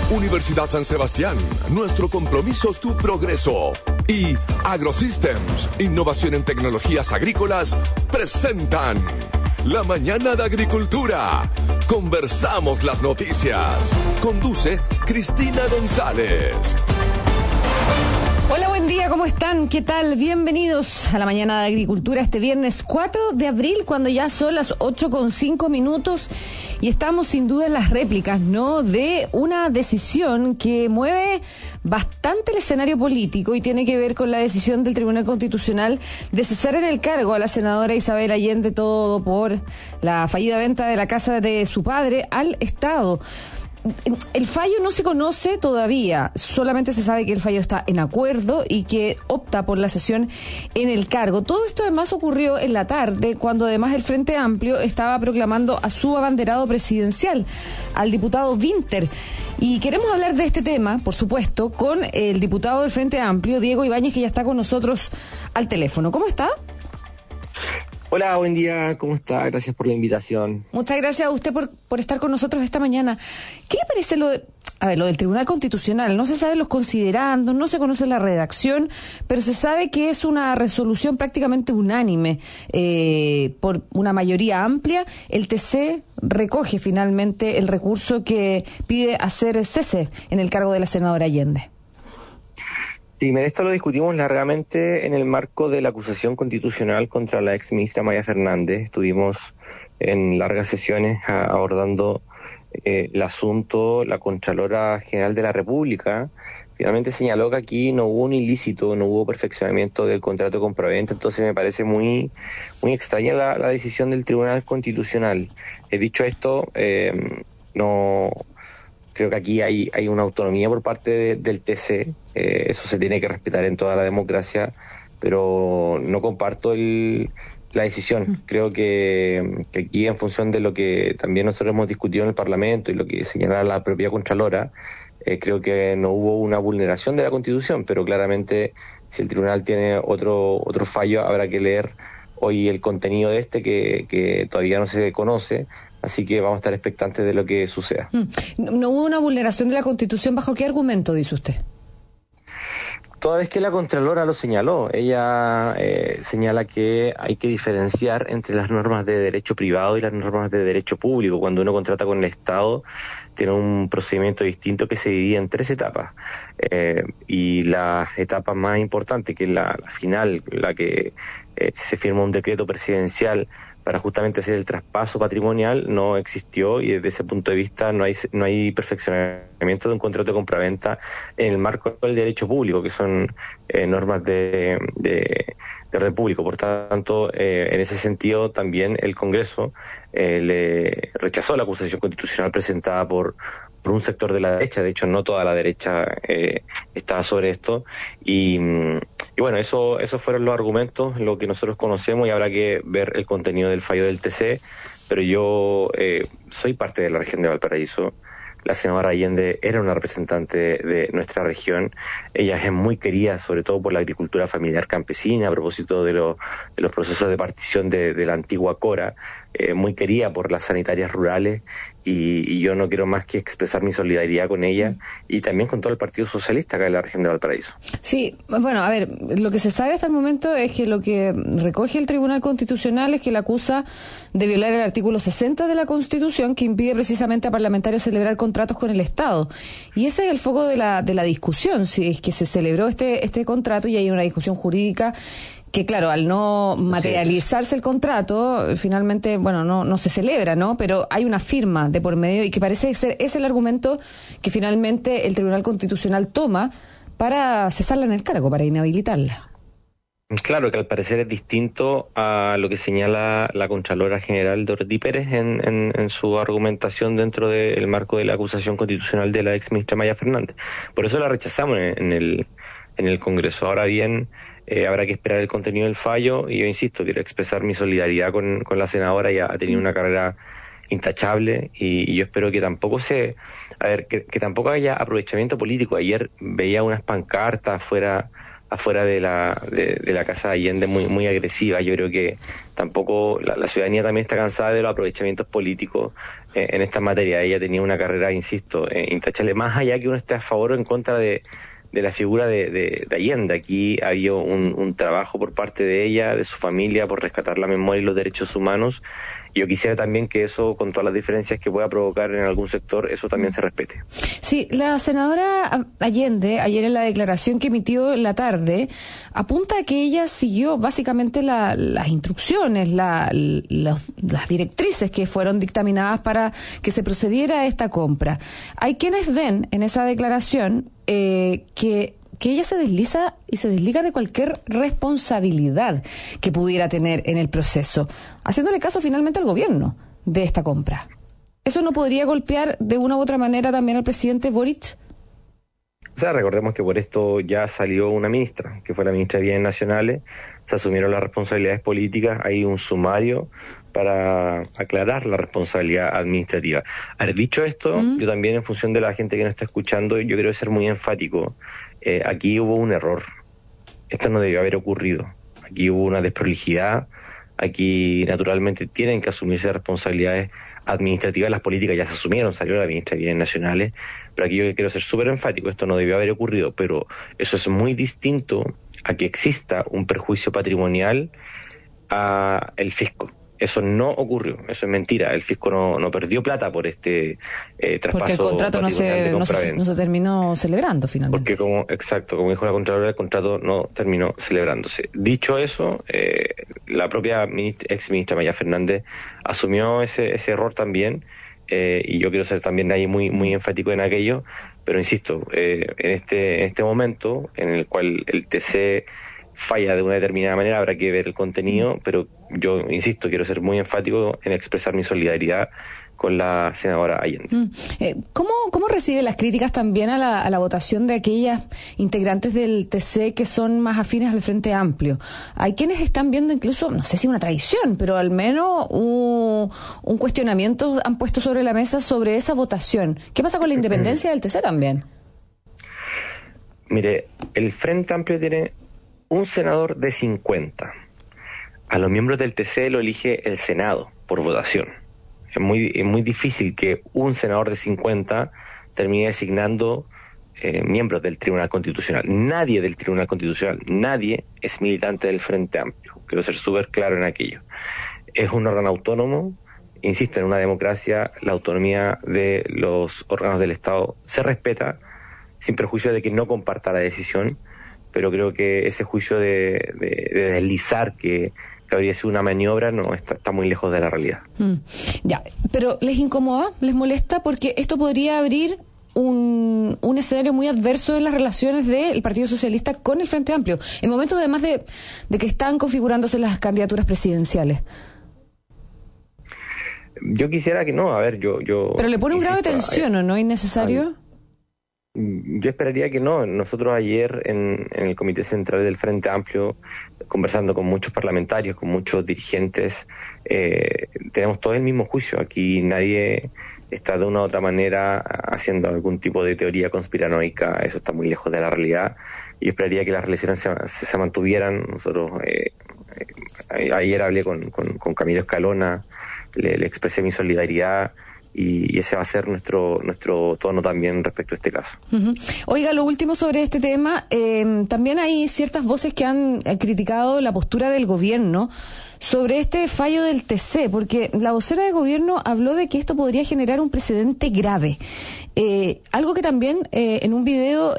Universidad San Sebastián, nuestro compromiso es tu progreso. Y AgroSystems, innovación en tecnologías agrícolas, presentan La Mañana de Agricultura. Conversamos las noticias. Conduce Cristina González. Hola, buen día, ¿cómo están? ¿Qué tal? Bienvenidos a La Mañana de Agricultura este viernes 4 de abril, cuando ya son las 8:05 y estamos sin duda en las réplicas, ¿no?, de una decisión que mueve bastante el escenario político y tiene que ver con la decisión del Tribunal Constitucional de cesar en el cargo a la senadora Isabel Allende, todo por la fallida venta de la casa de su padre al Estado. El fallo no se conoce todavía, solamente se sabe que el fallo está en acuerdo y que opta por la cesión en el cargo. Todo esto además ocurrió en la tarde, cuando además el Frente Amplio estaba proclamando a su abanderado presidencial, al diputado Winter. Y queremos hablar de este tema, por supuesto, con el diputado del Frente Amplio, Diego Ibáñez, que ya está con nosotros al teléfono. ¿Cómo está? Hola, buen día, ¿cómo está? Gracias por la invitación. Muchas gracias a usted por estar con nosotros esta mañana. ¿Qué le parece lo del Tribunal Constitucional? No se sabe los considerandos, no se conoce la redacción, pero se sabe que es una resolución prácticamente unánime, por una mayoría amplia. El TC recoge finalmente el recurso que pide hacer cese en el cargo de la senadora Allende. Sí, esto lo discutimos largamente en el marco de la acusación constitucional contra la ex ministra Maya Fernández. Estuvimos en largas sesiones abordando el asunto. La Contralora General de la República finalmente señaló que aquí no hubo un ilícito, no hubo perfeccionamiento del contrato de compraventa. Entonces me parece muy extraña la decisión del Tribunal Constitucional. Dicho esto, no... Creo que aquí hay una autonomía por parte del TC, eso se tiene que respetar en toda la democracia, pero no comparto la decisión. Creo que aquí, en función de lo que también nosotros hemos discutido en el Parlamento y lo que señala la propia Contralora, creo que no hubo una vulneración de la Constitución, pero claramente si el tribunal tiene otro fallo, habrá que leer hoy el contenido de que todavía no se conoce. Así que vamos a estar expectantes de lo que suceda. ¿No hubo una vulneración de la Constitución? ¿Bajo qué argumento, dice usted? Toda vez que la Contralora lo señaló, ella señala que hay que diferenciar entre las normas de derecho privado y las normas de derecho público. Cuando uno contrata con el Estado, tiene un procedimiento distinto que se divide en 3 etapas. Y la etapa más importante, que es la final, la que se firma un decreto presidencial para justamente hacer el traspaso patrimonial, no existió, y desde ese punto de vista no hay perfeccionamiento de un contrato de compraventa en el marco del derecho público, que son normas de orden público. Por tanto, en ese sentido también el Congreso le rechazó la acusación constitucional presentada por un sector de la derecha. De hecho, no toda la derecha estaba sobre esto, y bueno, esos fueron los argumentos, lo que nosotros conocemos, y habrá que ver el contenido del fallo del TC. Pero yo soy parte de la región de Valparaíso. La senadora Allende era una representante de nuestra región. Ella es muy querida, sobre todo por la agricultura familiar campesina, a propósito de los procesos de partición de la antigua Cora, muy querida por las sanitarias rurales, y yo no quiero más que expresar mi solidaridad con ella y también con todo el Partido Socialista acá en la región de Valparaíso. Sí, bueno, a ver, lo que se sabe hasta el momento es que lo que recoge el Tribunal Constitucional es que la acusa de violar el artículo 60 de la Constitución, que impide precisamente a parlamentarios celebrar contratos con el Estado. Y ese es el foco de la discusión, si es que se celebró este contrato, y hay una discusión jurídica que, claro, al no materializarse el contrato, finalmente, bueno, no se celebra, ¿no? Pero hay una firma de por medio, y que parece ser es el argumento que finalmente el Tribunal Constitucional toma para cesarla en el cargo, para inhabilitarla. Claro, que al parecer es distinto a lo que señala la Contralora General Dorothy Pérez en su argumentación dentro del marco de la acusación constitucional de la ex ministra Maya Fernández. Por eso la rechazamos en el Congreso. Ahora bien, habrá que esperar el contenido del fallo, y yo insisto, quiero expresar mi solidaridad con la senadora. Ya ha tenido una carrera intachable, y yo espero que tampoco que tampoco haya aprovechamiento político. Ayer veía unas pancartas fuera afuera de la casa de Allende muy agresiva. Yo creo que tampoco la ciudadanía también está cansada de los aprovechamientos políticos en esta materia. Ella tenía una carrera, insisto, intachable, más allá que uno esté a favor o en contra de la figura de Allende. Aquí había un trabajo por parte de ella, de su familia, por rescatar la memoria y los derechos humanos. Y yo quisiera también que eso, con todas las diferencias que pueda provocar en algún sector, eso también se respete. Sí, la senadora Allende, ayer en la declaración que emitió en la tarde, apunta a que ella siguió básicamente las instrucciones, las directrices que fueron dictaminadas para que se procediera a esta compra. Hay quienes ven en esa declaración que ella se desliza y se desliga de cualquier responsabilidad que pudiera tener en el proceso, haciéndole caso finalmente al gobierno de esta compra. ¿Eso no podría golpear de una u otra manera también al presidente Boric? O sea, recordemos que por esto ya salió una ministra, que fue la ministra de Bienes Nacionales, se asumieron las responsabilidades políticas, hay un sumario para aclarar la responsabilidad administrativa. Haber dicho esto, yo también, en función de la gente que nos está escuchando, yo quiero ser muy enfático. Aquí hubo un error. Esto no debió haber ocurrido. Aquí hubo una desprolijidad. Aquí, naturalmente, tienen que asumirse responsabilidades administrativas. Las políticas ya se asumieron, salió la ministra de Bienes Nacionales, pero aquí yo quiero ser súper enfático. Esto no debió haber ocurrido, pero eso es muy distinto a que exista un perjuicio patrimonial a el fisco. Eso no ocurrió, eso es mentira. El fisco no perdió plata por este traspaso. Porque el contrato no se terminó celebrando finalmente. Porque como dijo la Contralora, el contrato no terminó celebrándose. Dicho eso, la propia ex ministra Maya Fernández asumió ese error también, y yo quiero ser también ahí muy enfático en aquello, pero insisto, en este momento en el cual el TC falla de una determinada manera, habrá que ver el contenido, pero yo, insisto, quiero ser muy enfático en expresar mi solidaridad con la senadora Allende. ¿Cómo recibe las críticas también a la votación de aquellas integrantes del TC que son más afines al Frente Amplio? Hay quienes están viendo incluso, no sé si una traición, pero al menos un cuestionamiento han puesto sobre la mesa sobre esa votación. ¿Qué pasa con la independencia del TC también? Mire, el Frente Amplio tiene un senador de 50. A los miembros del TC lo elige el Senado por votación. Es muy difícil que un senador de 50 termine designando miembros del Tribunal Constitucional. Nadie del Tribunal Constitucional, nadie es militante del Frente Amplio. Quiero ser súper claro en aquello. Es un órgano autónomo. Insisto, en una democracia la autonomía de los órganos del Estado se respeta, sin perjuicio de que no comparta la decisión, pero creo que ese juicio de deslizar que habría sido una maniobra no está muy lejos de la realidad. Ya, pero ¿les incomoda? ¿Les molesta? Porque esto podría abrir un escenario muy adverso en las relaciones del Partido Socialista con el Frente Amplio, en momentos además de que están configurándose las candidaturas presidenciales. Yo quisiera que no, Pero le pone un grado de tensión, ¿o no es innecesario? Yo esperaría que no. Nosotros ayer en el Comité Central del Frente Amplio, conversando con muchos parlamentarios, con muchos dirigentes, tenemos todo el mismo juicio. Aquí nadie está de una u otra manera haciendo algún tipo de teoría conspiranoica. Eso está muy lejos de la realidad. Yo esperaría que las relaciones se mantuvieran. Nosotros ayer hablé con Camilo Escalona, le expresé mi solidaridad, y ese va a ser nuestro tono también respecto a este caso. Oiga, lo último sobre este tema, también hay ciertas voces que han criticado la postura del gobierno sobre este fallo del TC, porque la vocera de gobierno habló de que esto podría generar un precedente grave. Algo que también en un video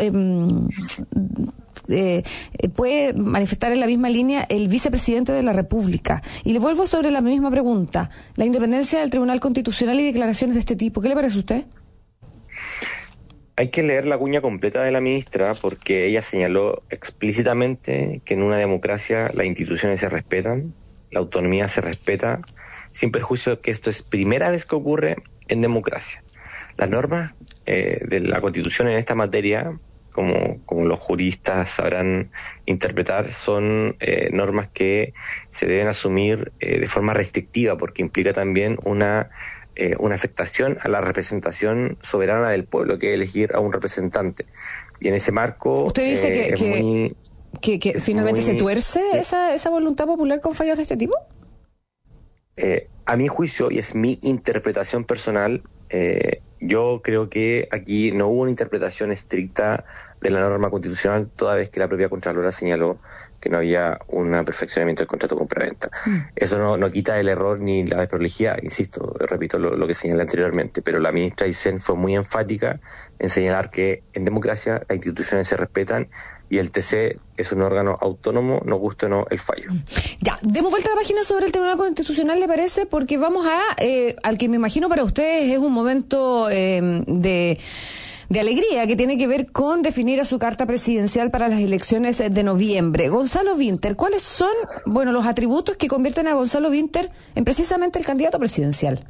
puede manifestar en la misma línea el vicepresidente de la República. Y le vuelvo sobre la misma pregunta: la independencia del Tribunal Constitucional y declaraciones de este tipo, ¿qué le parece a usted? Hay que leer la cuña completa de la ministra, porque ella señaló explícitamente que en una democracia las instituciones se respetan, la autonomía se respeta, sin perjuicio de que esto es primera vez que ocurre en democracia. Las normas de la Constitución en esta materia, como los juristas sabrán interpretar, son normas que se deben asumir de forma restrictiva, porque implica también una afectación a la representación soberana del pueblo, que es elegir a un representante. Y en ese marco usted dice que finalmente se tuerce esa voluntad popular con fallos de este tipo? A mi juicio, y es mi interpretación personal, yo creo que aquí no hubo una interpretación estricta de la norma constitucional, toda vez que la propia Contralora señaló que no había un perfeccionamiento del contrato compraventa. Eso no quita el error ni la desprolijidad, insisto, repito lo que señalé anteriormente, pero la ministra Aysén fue muy enfática en señalar que en democracia las instituciones se respetan y el TC es un órgano autónomo, nos guste o no el fallo. Ya, demos vuelta a la página sobre el Tribunal Constitucional, ¿le parece? Porque vamos al que me imagino para ustedes es un momento de alegría, que tiene que ver con definir a su carta presidencial para las elecciones de noviembre. Gonzalo Vinter, ¿cuáles son, los atributos que convierten a Gonzalo Vinter en precisamente el candidato presidencial?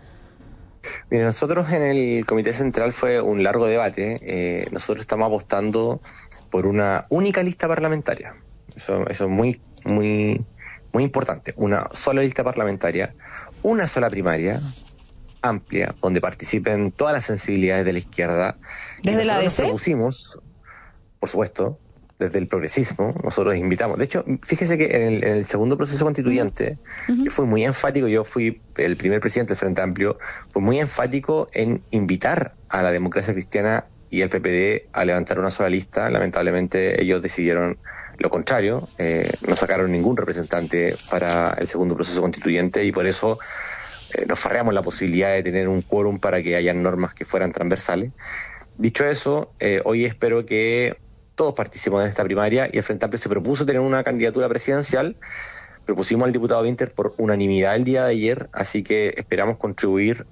Mire, nosotros en el Comité Central fue un largo debate. Nosotros estamos apostando por una única lista parlamentaria. Eso es muy, muy, muy importante. Una sola lista parlamentaria, una sola primaria amplia, donde participen todas las sensibilidades de la izquierda. ¿Desde la ADC? Nos propusimos, por supuesto, desde el progresismo, nosotros invitamos. De hecho, fíjese que en el segundo proceso constituyente, yo fui muy enfático, yo fui el primer presidente del Frente Amplio, fui muy enfático en invitar a la Democracia Cristiana y al PPD a levantar una sola lista. Lamentablemente ellos decidieron lo contrario, no sacaron ningún representante para el segundo proceso constituyente y por eso nos farreamos la posibilidad de tener un quórum para que hayan normas que fueran transversales. Dicho eso, hoy espero que todos participemos en esta primaria y el Frente Amplio se propuso tener una candidatura presidencial. Propusimos al diputado Vinter por unanimidad el día de ayer, así que esperamos contribuir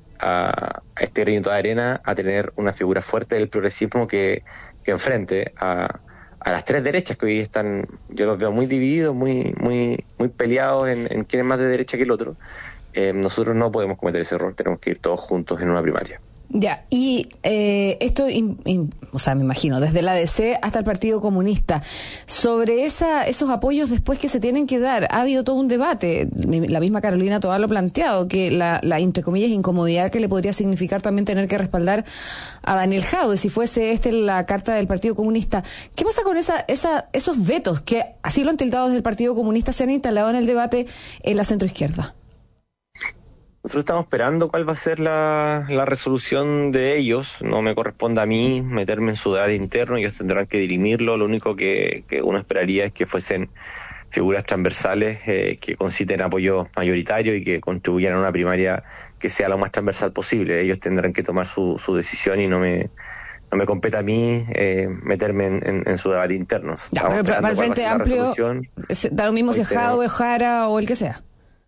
a este granito de arena a tener una figura fuerte del progresismo que enfrente a las tres derechas que hoy están, yo los veo muy divididos, muy peleados en quién es más de derecha que el otro. Nosotros no podemos cometer ese error, tenemos que ir todos juntos en una primaria. Ya, y esto, o sea, me imagino, desde la ADC hasta el Partido Comunista, sobre esos apoyos después que se tienen que dar, ha habido todo un debate, la misma Carolina Tovar lo ha planteado, que la entre comillas, incomodidad que le podría significar también tener que respaldar a Daniel Jadwe, si fuese la carta del Partido Comunista. ¿Qué pasa con esos vetos que, así lo han tildado desde el Partido Comunista, se han instalado en el debate en la centroizquierda? Nosotros estamos esperando cuál va a ser la resolución de ellos. No me corresponde a mí meterme en su debate interno, ellos tendrán que dirimirlo. Lo único que uno esperaría es que fuesen figuras transversales que conciten apoyo mayoritario y que contribuyan a una primaria que sea lo más transversal posible. Ellos tendrán que tomar su decisión y no me compete a mí meterme en su debate interno. Ya, pero para el Frente Amplio da lo mismo si es Jadwe, Jara o el que sea.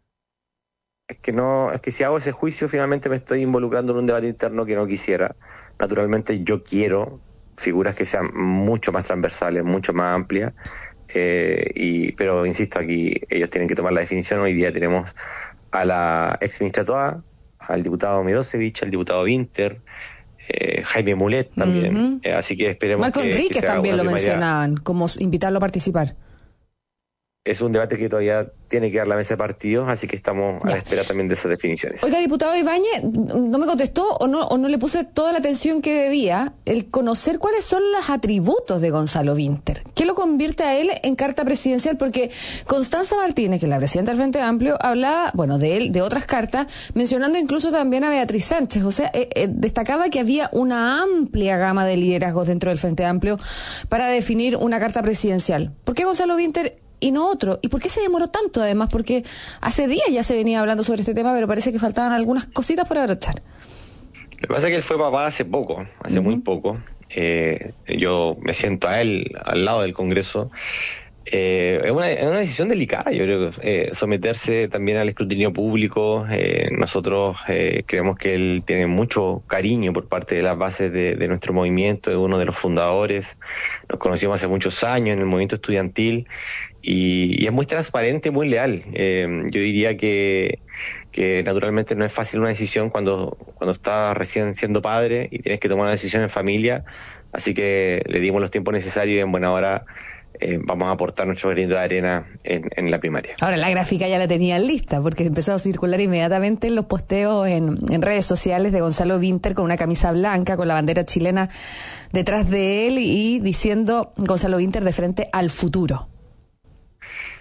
Es que si hago ese juicio finalmente me estoy involucrando en un debate interno que no quisiera. Naturalmente yo quiero figuras que sean mucho más transversales, mucho más amplias, pero insisto, aquí ellos tienen que tomar la definición. Hoy día tenemos a la ex ministra Toá, al diputado Mirosevich, al diputado Vinter, Jaime Mulet también, así que esperemos Marco Enríquez también lo mencionaban, como invitarlo a participar. Es un debate que todavía tiene que dar la mesa de partidos, así que estamos a la espera también de esas definiciones. Oiga, diputado Ibáñez, no me contestó o no le puse toda la atención que debía el conocer cuáles son los atributos de Gonzalo Vinter. ¿Qué lo convierte a él en carta presidencial? Porque Constanza Martínez, que es la presidenta del Frente Amplio, hablaba, de él, de otras cartas, mencionando incluso también a Beatriz Sánchez. O sea, destacaba que había una amplia gama de liderazgos dentro del Frente Amplio para definir una carta presidencial. ¿Por qué Gonzalo Vinter y no otro? ¿Y por qué se demoró tanto, además? Porque hace días ya se venía hablando sobre este tema, pero parece que faltaban algunas cositas por abrochar. Lo que pasa es que él fue papá hace muy poco. Yo me siento a él al lado del Congreso. Es una decisión delicada, yo creo, someterse también al escrutinio público. Nosotros creemos que él tiene mucho cariño por parte de las bases de nuestro movimiento, es uno de los fundadores. Nos conocimos hace muchos años en el movimiento estudiantil y es muy transparente, muy leal. Yo diría que naturalmente no es fácil una decisión cuando estás recién siendo padre y tienes que tomar una decisión en familia, así que le dimos los tiempos necesarios y en buena hora vamos a aportar nuestro granito de arena en la primaria. Ahora, la gráfica ya la tenían lista, porque empezó a circular inmediatamente en los posteos en redes sociales de Gonzalo Vinter con una camisa blanca, con la bandera chilena detrás de él y diciendo Gonzalo Vinter de frente al futuro.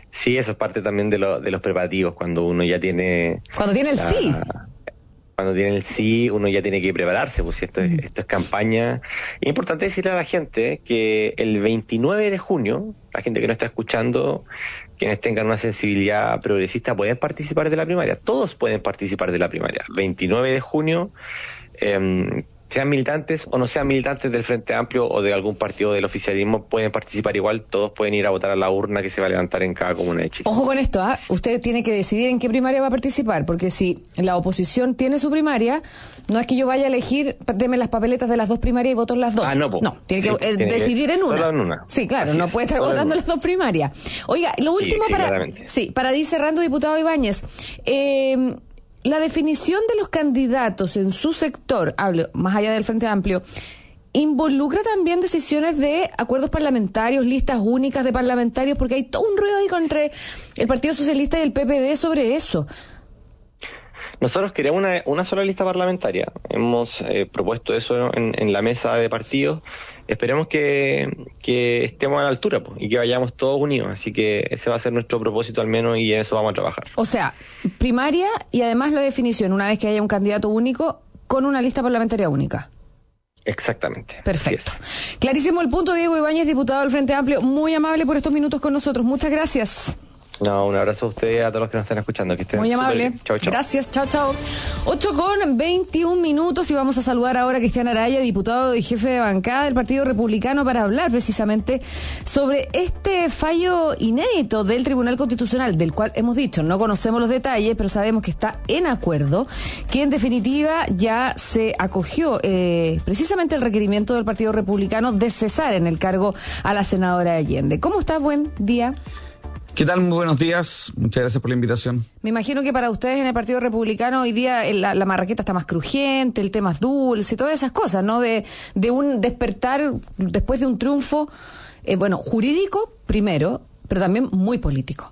Sí, eso es parte también de los preparativos, cuando uno ya tiene... Cuando tiene el sí. Cuando tiene el sí, uno ya tiene que prepararse, pues esto es campaña. Y es importante decirle a la gente que el 29 de junio, la gente que no está escuchando, quienes tengan una sensibilidad progresista pueden participar de la primaria. Todos pueden participar de la primaria. 29 de junio, sean militantes o no sean militantes del Frente Amplio o de algún partido del oficialismo, pueden participar igual. Todos pueden ir a votar a la urna que se va a levantar en cada comuna de Chile. Ojo con esto, usted tiene que decidir en qué primaria va a participar, porque si la oposición tiene su primaria, no es que yo vaya a elegir, deme las papeletas de las dos primarias y voto en las dos. No, tiene que decidir en una. Solo en una. Sí, claro, no puede estar votando en las dos primarias. Oiga, lo último para ir cerrando, diputado Ibáñez, la definición de los candidatos en su sector, hablo más allá del Frente Amplio, ¿involucra también decisiones de acuerdos parlamentarios, listas únicas de parlamentarios? Porque hay todo un ruido ahí entre el Partido Socialista y el PPD sobre eso. Nosotros queremos una sola lista parlamentaria. Hemos propuesto eso en la mesa de partidos. Esperemos que estemos a la altura y que vayamos todos unidos. Así que ese va a ser nuestro propósito al menos, y en eso vamos a trabajar. O sea, primaria y además la definición, una vez que haya un candidato único, con una lista parlamentaria única. Exactamente. Perfecto. Clarísimo el punto, Diego Ibáñez, diputado del Frente Amplio. Muy amable por estos minutos con nosotros. Muchas gracias. No, un abrazo a ustedes y a todos los que nos están escuchando. Que estén muy amable. Chau. Gracias, chao. 8:21 y vamos a saludar ahora a Cristian Araya, diputado y jefe de bancada del Partido Republicano, para hablar precisamente sobre este fallo inédito del Tribunal Constitucional, del cual hemos dicho, no conocemos los detalles, pero sabemos que está en acuerdo, que en definitiva ya se acogió precisamente el requerimiento del Partido Republicano de cesar en el cargo a la senadora Allende. ¿Cómo está? Buen día. ¿Qué tal? Muy buenos días. Muchas gracias por la invitación. Me imagino que para ustedes en el Partido Republicano hoy día la marraqueta está más crujiente, el tema es dulce, todas esas cosas, ¿no? De un despertar después de un triunfo, jurídico primero, pero también muy político.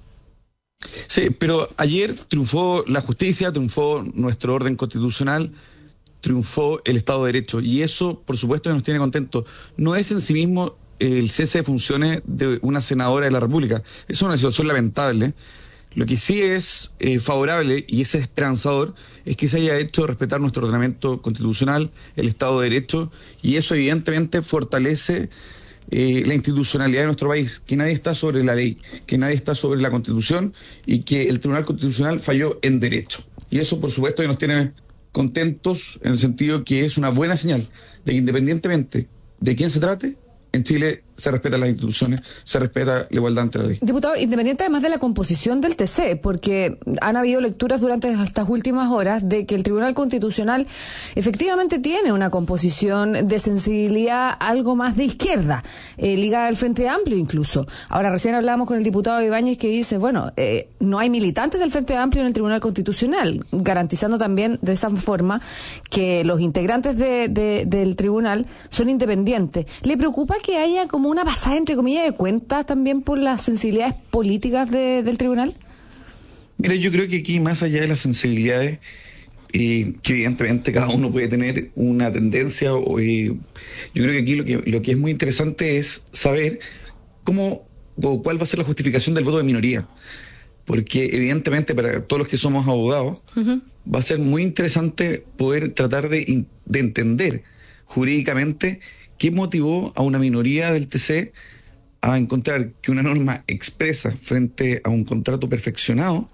Sí, pero ayer triunfó la justicia, triunfó nuestro orden constitucional, triunfó el Estado de Derecho, y eso, por supuesto, nos tiene contentos. No es en sí mismo el cese de funciones de una senadora de la República. Es una situación lamentable. Lo que sí es favorable y es esperanzador es que se haya hecho respetar nuestro ordenamiento constitucional, el Estado de Derecho, y eso evidentemente fortalece la institucionalidad de nuestro país, que nadie está sobre la ley, que nadie está sobre la Constitución, y que el Tribunal Constitucional falló en derecho. Y eso, por supuesto, nos tiene contentos en el sentido que es una buena señal de que, independientemente de quién se trate, en Chile se respetan las instituciones, se respeta la igualdad ante la ley. Diputado, independiente además de la composición del TC, porque han habido lecturas durante estas últimas horas de que el Tribunal Constitucional efectivamente tiene una composición de sensibilidad algo más de izquierda, ligada al Frente Amplio incluso. Ahora, recién hablábamos con el diputado Ibáñez que dice, no hay militantes del Frente Amplio en el Tribunal Constitucional, garantizando también de esa forma que los integrantes del tribunal son independientes. ¿Le preocupa que haya como una pasada, entre comillas, de cuenta también por las sensibilidades políticas del tribunal? Mira, yo creo que aquí, más allá de las sensibilidades, que evidentemente cada uno puede tener una tendencia, yo creo que aquí lo que es muy interesante es saber cómo o cuál va a ser la justificación del voto de minoría. Porque evidentemente para todos los que somos abogados, va a ser muy interesante poder tratar de entender jurídicamente qué motivó a una minoría del TC a encontrar que una norma expresa frente a un contrato perfeccionado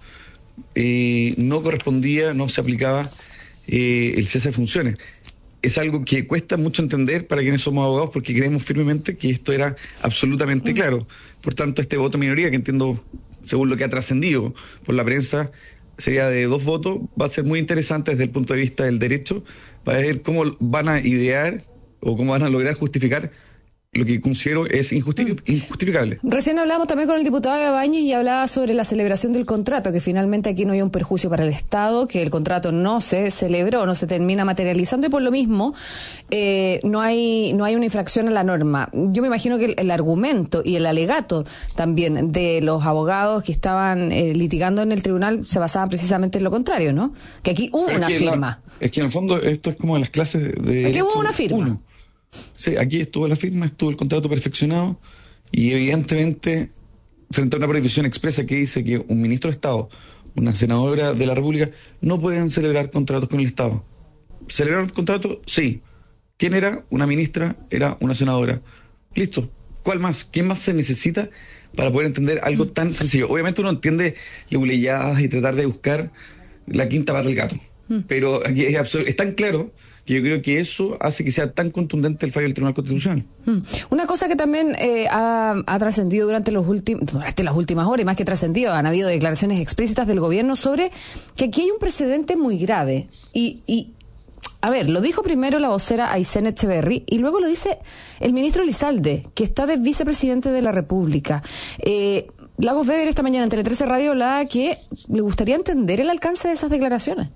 no correspondía, no se aplicaba el cese de funciones. Es algo que cuesta mucho entender para quienes somos abogados, porque creemos firmemente que esto era absolutamente claro. Por tanto, este voto de minoría, que entiendo, según lo que ha trascendido por la prensa, sería de 2 votos, va a ser muy interesante desde el punto de vista del derecho, para ver cómo van a idear o cómo van a lograr justificar lo que considero es injustificable. Recién hablamos también con el diputado Ibáñez y hablaba sobre la celebración del contrato, que finalmente aquí no hay un perjuicio para el Estado, que el contrato no se celebró, no se termina materializando, y por lo mismo no hay una infracción a la norma. Yo me imagino que el argumento y el alegato también de los abogados que estaban litigando en el tribunal se basaban precisamente en lo contrario, ¿no? Que aquí hubo una firma. Es que en el fondo esto es como las clases de... Aquí hubo una firma. Sí, aquí estuvo la firma, estuvo el contrato perfeccionado, y evidentemente frente a una prohibición expresa que dice que un ministro de Estado, una senadora de la República, no pueden celebrar contratos con el Estado. ¿Celebrar contratos? Sí. ¿Quién era? Una ministra, era una senadora. Listo. ¿Cuál más? ¿Quién más se necesita para poder entender algo tan sencillo? Obviamente uno entiende leguleyadas y tratar de buscar la quinta pata del gato. Pero aquí es tan claro que yo creo que eso hace que sea tan contundente el fallo del Tribunal Constitucional. Una cosa que también ha trascendido durante las últimas horas, y más que trascendido, han habido declaraciones explícitas del gobierno sobre que aquí hay un precedente muy grave. Y a ver, lo dijo primero la vocera Aysén Echeverry y luego lo dice el ministro Elizalde, que está de vicepresidente de la República. Lagos Weber esta mañana en Tele 13 Radio hablaba que le gustaría entender el alcance de esas declaraciones.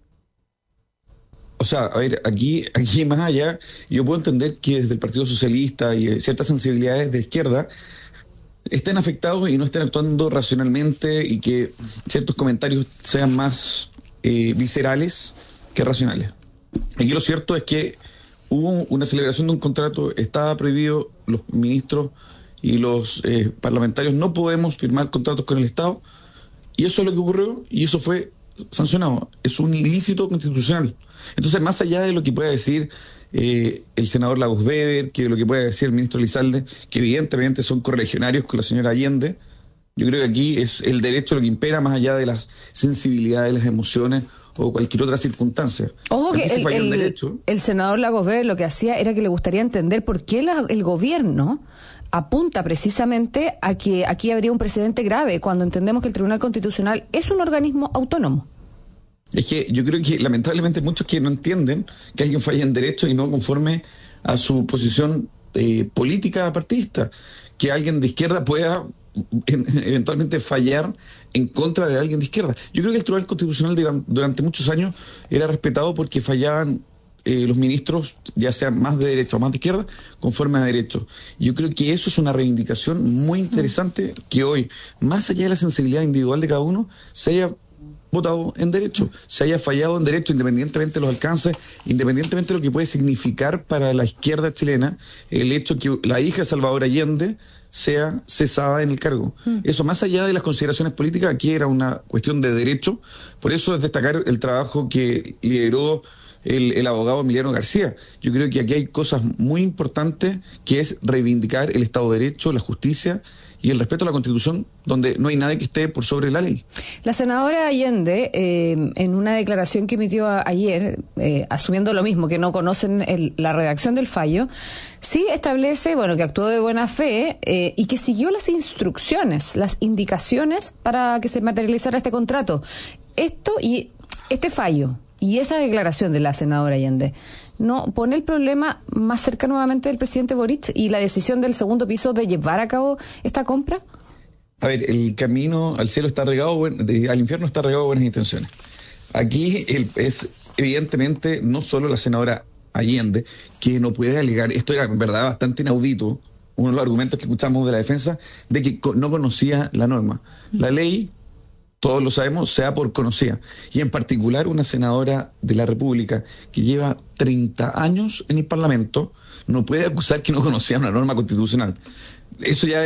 O sea, a ver, aquí más allá, yo puedo entender que desde el Partido Socialista y ciertas sensibilidades de izquierda estén afectados y no estén actuando racionalmente y que ciertos comentarios sean más viscerales que racionales. Aquí lo cierto es que hubo una celebración de un contrato, estaba prohibido, los ministros y los parlamentarios no podemos firmar contratos con el Estado, y eso es lo que ocurrió y eso fue sancionado. Es un ilícito constitucional. Entonces, más allá de lo que pueda decir el senador Lagos Weber, que lo que pueda decir el ministro Elizalde, que evidentemente son correligionarios con la señora Allende, yo creo que aquí es el derecho lo que impera más allá de las sensibilidades, las emociones o cualquier otra circunstancia. Ojo que el senador Lagos Weber lo que hacía era que le gustaría entender por qué el gobierno apunta precisamente a que aquí habría un precedente grave cuando entendemos que el Tribunal Constitucional es un organismo autónomo. Es que yo creo que lamentablemente muchos que no entienden que alguien falla en derecho y no conforme a su posición política partidista, que alguien de izquierda pueda eventualmente fallar en contra de alguien de izquierda. Yo creo que el Tribunal Constitucional durante muchos años era respetado porque fallaban los ministros, ya sean más de derecha o más de izquierda, conforme a derecho. Yo creo que eso es una reivindicación muy interesante, que hoy, más allá de la sensibilidad individual de cada uno, se haya votado en derecho, se haya fallado en derecho, independientemente de los alcances, independientemente de lo que puede significar para la izquierda chilena el hecho que la hija de Salvador Allende sea cesada en el cargo. Eso, más allá de las consideraciones políticas, aquí era una cuestión de derecho. Por eso es destacar el trabajo que lideró el abogado Emiliano García. Yo creo que aquí hay cosas muy importantes, que es reivindicar el Estado de Derecho, la justicia y el respeto a la Constitución, donde no hay nadie que esté por sobre la ley. La senadora Allende, en una declaración que emitió ayer, asumiendo lo mismo, que no conocen la redacción del fallo, sí establece, que actuó de buena fe y que siguió las instrucciones, las indicaciones para que se materializara este contrato. Esto y este fallo y esa declaración de la senadora Allende no pone el problema más cerca nuevamente del presidente Boric y la decisión del segundo piso de llevar a cabo esta compra. A ver, el camino al cielo está regado, al infierno está regado de buenas intenciones. Aquí es evidentemente no solo la senadora Allende, que no puede alegar, esto era en verdad bastante inaudito, uno de los argumentos que escuchamos de la defensa, de que no conocía la norma. La ley, todos lo sabemos, sea por conocida. Y en particular una senadora de la República que lleva 30 años en el Parlamento no puede acusar que no conocía una norma constitucional. Eso ya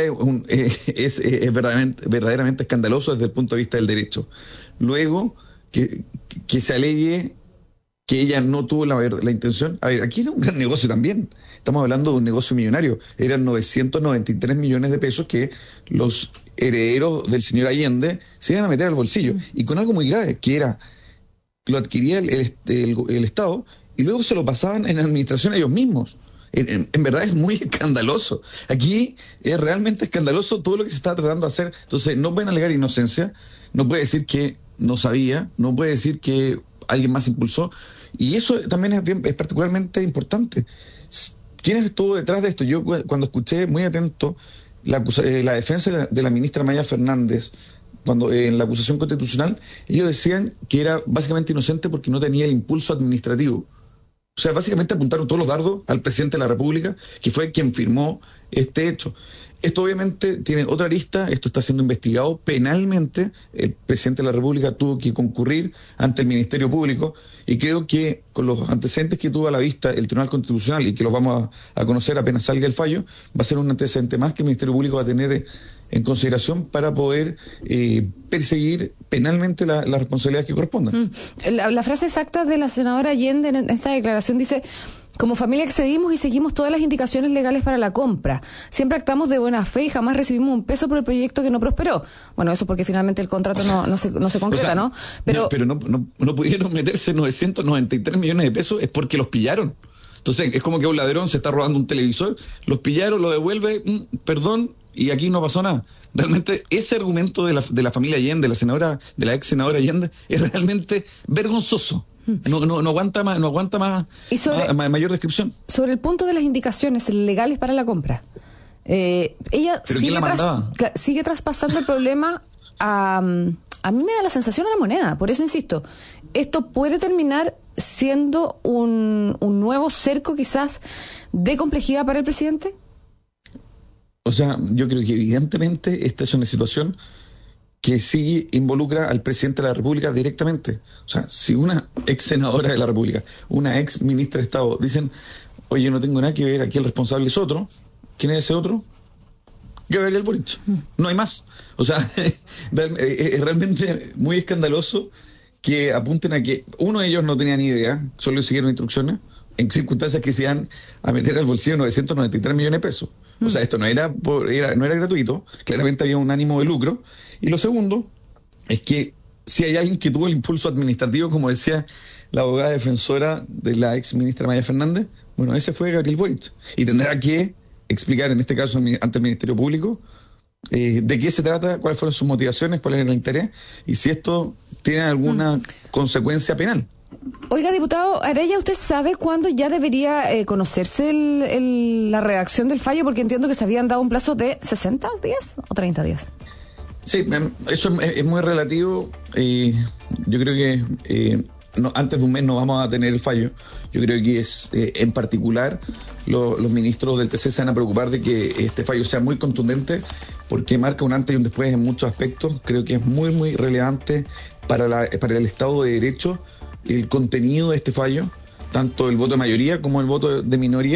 es verdaderamente escandaloso desde el punto de vista del derecho. Luego, que se alegue que ella no tuvo la intención. A ver, aquí era un gran negocio también. Estamos hablando de un negocio millonario. Eran 993 millones de pesos que los herederos del señor Allende se iban a meter al bolsillo. Y con algo muy grave, que era, lo adquiría el Estado y luego se lo pasaban en administración a ellos mismos. En verdad es muy escandaloso. Aquí es realmente escandaloso todo lo que se está tratando de hacer. Entonces no pueden alegar inocencia, no puede decir que no sabía, no puede decir que alguien más impulsó, y eso también es particularmente importante. ¿Quién estuvo detrás de esto? Yo cuando escuché muy atento la defensa de la ministra Maya Fernández cuando en la acusación constitucional, ellos decían que era básicamente inocente porque no tenía el impulso administrativo. O sea, básicamente apuntaron todos los dardos al presidente de la República, que fue quien firmó este hecho. Esto obviamente tiene otra arista, esto está siendo investigado penalmente, el presidente de la República tuvo que concurrir ante el Ministerio Público y creo que con los antecedentes que tuvo a la vista el Tribunal Constitucional y que los vamos a conocer apenas salga el fallo, va a ser un antecedente más que el Ministerio Público va a tener en consideración para poder perseguir penalmente las responsabilidades que correspondan. La frase exacta de la senadora Allende en esta declaración dice: como familia accedimos y seguimos todas las indicaciones legales para la compra. Siempre actuamos de buena fe y jamás recibimos un peso por el proyecto que no prosperó. Bueno, eso porque finalmente el contrato no se concreta, o sea, ¿no? Pero no pudieron meterse 993 millones de pesos, es porque los pillaron. Entonces, es como que un ladrón se está robando un televisor, los pillaron, lo devuelve, perdón, y aquí no pasó nada. Realmente, ese argumento de la familia Allende, de la ex senadora Allende, es realmente vergonzoso. No aguanta más mayor descripción. Sobre el punto de las indicaciones legales para la compra, ella sigue traspasando el problema a mí me da la sensación a la moneda. Por eso insisto, esto puede terminar siendo un nuevo cerco quizás de complejidad para el presidente. O sea, yo creo que evidentemente esta es una situación que sí involucra al presidente de la República directamente. O sea, si una ex senadora de la República, una ex ministra de Estado dicen, oye, no tengo nada que ver, aquí el responsable es otro, ¿quién es ese otro? Gabriel Boric. No hay más. O sea, es realmente muy escandaloso que apunten a que uno de ellos no tenía ni idea, solo siguieron instrucciones, en circunstancias que se iban a meter al bolsillo 993 millones de pesos. O sea, esto no era gratuito, claramente había un ánimo de lucro. Y lo segundo es que si hay alguien que tuvo el impulso administrativo, como decía la abogada defensora de la ex ministra Maya Fernández, bueno, ese fue Gabriel Boric. Y tendrá que explicar, en este caso ante el Ministerio Público, de qué se trata, cuáles fueron sus motivaciones, cuál era el interés, y si esto tiene alguna consecuencia penal. Oiga, diputado Araya, ¿usted sabe cuándo ya debería conocerse la redacción del fallo? Porque entiendo que se habían dado un plazo de 60 días o 30 días. Sí, eso es muy relativo. Yo creo que antes de un mes no vamos a tener el fallo. Yo creo que es en particular los ministros del TC se van a preocupar de que este fallo sea muy contundente, porque marca un antes y un después en muchos aspectos. Creo que es muy, muy relevante para el Estado de Derecho el contenido de este fallo, tanto el voto de mayoría como el voto de minoría.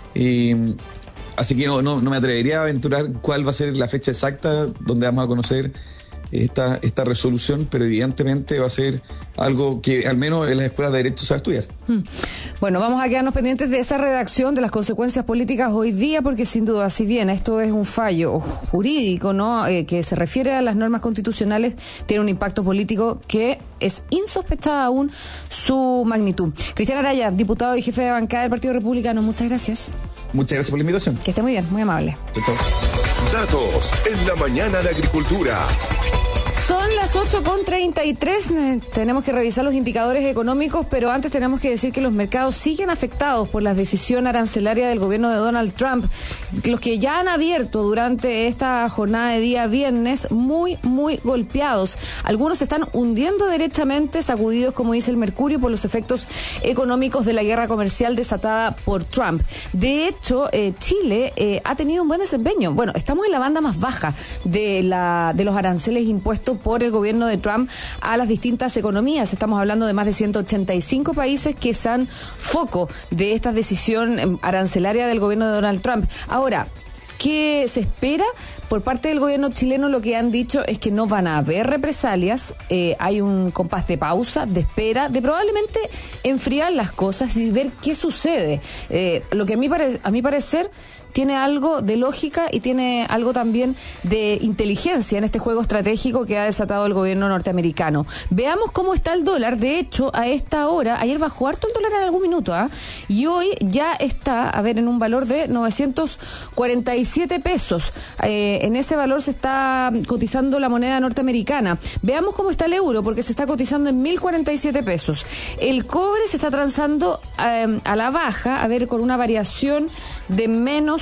Así que no me atrevería a aventurar cuál va a ser la fecha exacta donde vamos a conocer esta resolución, pero evidentemente va a ser algo que al menos en las escuelas de Derecho se va a estudiar. Bueno, vamos a quedarnos pendientes de esa redacción, de las consecuencias políticas hoy día, porque sin duda, si bien esto es un fallo jurídico, ¿no?, que se refiere a las normas constitucionales, tiene un impacto político que es insospechada aún su magnitud. Cristian Araya, diputado y jefe de bancada del Partido Republicano, muchas gracias. Muchas gracias por la invitación. Que esté muy bien, muy amable. Chao. Datos en la mañana de Agricultura. Son las 8:33. Tenemos que revisar los indicadores económicos, pero antes tenemos que decir que los mercados siguen afectados por la decisión arancelaria del gobierno de Donald Trump, los que ya han abierto durante esta jornada de día viernes muy, muy golpeados. Algunos se están hundiendo derechamente, sacudidos, como dice el Mercurio, por los efectos económicos de la guerra comercial desatada por Trump. De hecho, Chile ha tenido un buen desempeño. Bueno, estamos en la banda más baja de los aranceles impuestos por el gobierno de Trump a las distintas economías. Estamos hablando de más de 185 países que son foco de esta decisión arancelaria del gobierno de Donald Trump. Ahora, ¿qué se espera por parte del gobierno chileno? Lo que han dicho es que no van a haber represalias, hay un compás de pausa, de espera, de probablemente enfriar las cosas y ver qué sucede. Lo que a mi parecer tiene algo de lógica y tiene algo también de inteligencia en este juego estratégico que ha desatado el gobierno norteamericano. Veamos cómo está el dólar. De hecho, a esta hora, ayer bajó harto el dólar en algún minuto, y hoy ya está, en un valor de 947 pesos. En ese valor se está cotizando la moneda norteamericana. Veamos cómo está el euro, porque se está cotizando en 1.047 pesos. El cobre se está transando a la baja, con una variación de menos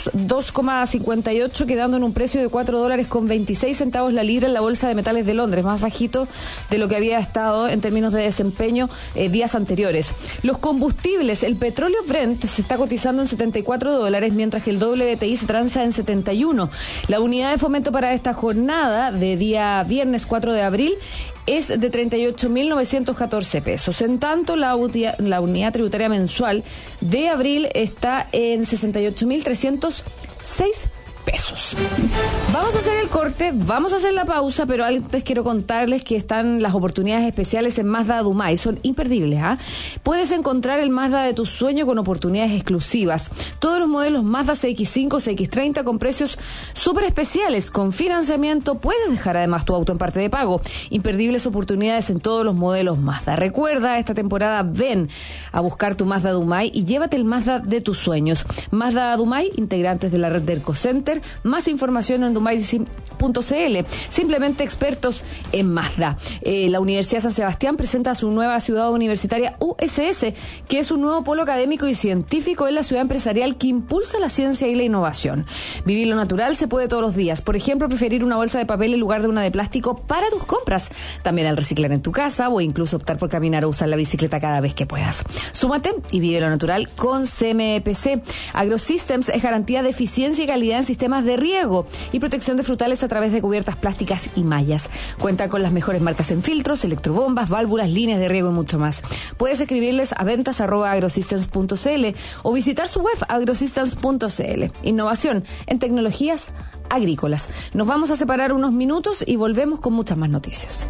menos 2,58, quedando en un precio de $4.26 la libra en la Bolsa de Metales de Londres, más bajito de lo que había estado en términos de desempeño días anteriores. Los combustibles, el petróleo Brent se está cotizando en $74, mientras que el WTI se transa en 71. La unidad de fomento para esta jornada de día viernes 4 de abril es de 38.914 pesos. En tanto, la unidad tributaria mensual de abril está en 68.306 pesos. Vamos a hacer el corte, vamos a hacer la pausa, pero antes quiero contarles que están las oportunidades especiales en Mazda Dumay, son imperdibles, ¿ah? Puedes encontrar el Mazda de tu sueño con oportunidades exclusivas. Todos los modelos Mazda CX-5, CX-30 con precios súper especiales, con financiamiento, puedes dejar además tu auto en parte de pago. Imperdibles oportunidades en todos los modelos Mazda. Recuerda, esta temporada ven a buscar tu Mazda Dumay y llévate el Mazda de tus sueños. Mazda Dumay, integrantes de la red de ErcoCenter. Más información en dumay.cl. Simplemente expertos en Mazda. La Universidad San Sebastián presenta su nueva ciudad universitaria USS, que es un nuevo polo académico y científico en la ciudad empresarial que impulsa la ciencia y la innovación. Vivir lo natural se puede todos los días. Por ejemplo, preferir una bolsa de papel en lugar de una de plástico para tus compras. También al reciclar en tu casa o incluso optar por caminar o usar la bicicleta cada vez que puedas. Súmate y vive lo natural con CMPC. AgroSystems es garantía de eficiencia y calidad en sistemas de riego y protección de frutales a través de cubiertas plásticas y mallas. Cuenta con las mejores marcas en filtros, electrobombas, válvulas, líneas de riego y mucho más. Puedes escribirles a ventas@agrosystems.cl o visitar su web agrosystems.cl. Innovación en tecnologías agrícolas. Nos vamos a separar unos minutos y volvemos con muchas más noticias.